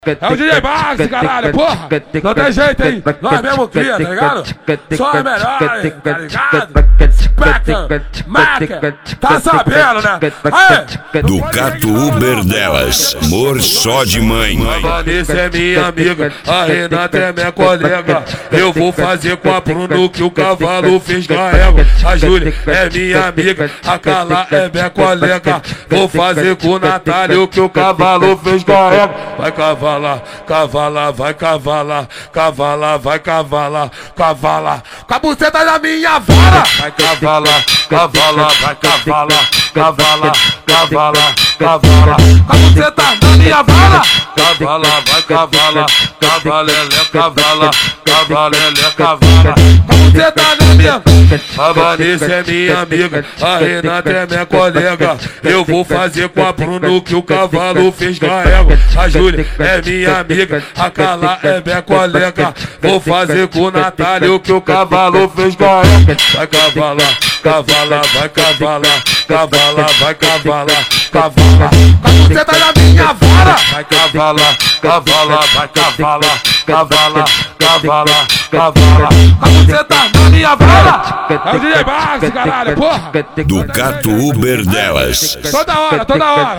É o DJ Max, caralho, porra! Não tem jeito, hein? Nós mesmo cria, tá ligado? Só é melhor, tá ligado? Spectre, Maca, tá sabendo, né? Aê! Ducato Uber delas, amor só de mãe. A Vanessa é minha amiga, a Renata é minha colega. Eu vou fazer com a Bruno que o cavalo fez garrego. A Júlia é minha amiga, a Carla é minha colega. Vou fazer com o Natália o que o cavalo fez garrego. Vai cavalar, cavalar, vai cavalar, cavalar, vai cavalar, cavalar. Com a buceta da minha vara. Vai cavalar, cavalar, vai cavalar, cavalar, cavalar, cavalar. Com a buceta da minha vara. Cavalar, vai cavalar, cavalele, cavalar, cavalele, cavalar. Com a buceta da minha. A Vanessa é minha amiga, a Renata é minha colega. Eu vou fazer com a Bruno que o cavalo fez garrego. A Júlia é minha amiga, a Carla é minha colega. Vou fazer com o Natália o que o cavalo fez garrego. Vai cavalar, cavalar, vai cavalar, cavalar, vai cavalar, cavalar. Com a buceta da minha vara. Vai cavalar, cavalar, vai cavalar, cavalar, cavalar, cavalar. Com a buceta da minha vara. É o DJ Max, caralho, porra! Ducato Uber delas. Toda hora, toda hora!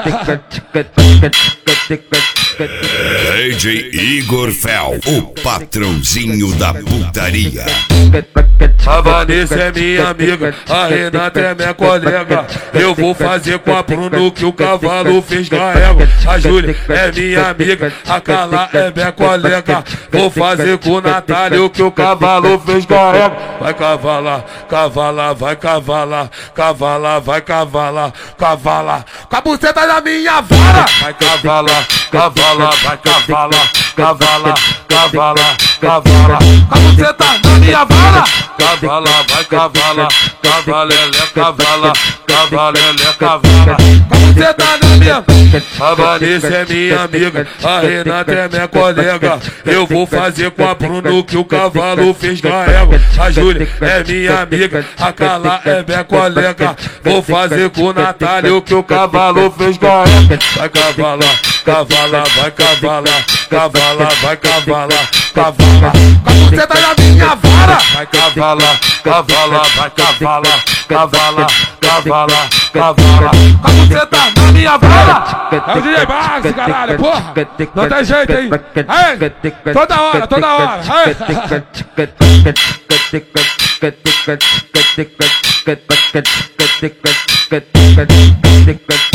DJ Igor Fel, o patrãozinho da putaria. A Vanessa é minha amiga, a Renata é minha colega. Eu vou fazer com a Bruno que o cavalo fez garrego. A Júlia é minha amiga, a Carla é minha colega. Vou fazer com o Natália o que o cavalo fez garrego. Vai cavalar, cavalar, vai cavalar, cavalar, vai cavalar, cavalar. Com a buceta da minha vara. Vai cavalar, cavalar, vai cavalar, cavalar, cavalar, cavalar. Com a buceta da minha vara. Cavalar, vai cavalar, cavalele, cavalar, cavalele, cavalar. Com a buceta da minha. A Vanessa é minha amiga, a Renata é minha colega. Eu vou fazer com a Bruno que o cavalo fez garrego. A Júlia é minha amiga, a Carla é minha colega. Vou fazer com o Natália o que o cavalo fez garrego. Vai cavalar, cavalar, vai cavalar, cavalar, vai cavalar, cavalar. Com a buceta da minha vara. Vai cavalar, cavalar, vai cavalar, cavalar, cavalar, cavalar. Com a buceta da minha vara. É o DJ Max, caralho, porra! Não tem jeito, hein? Aê! Toda hora, toda hora! Aê!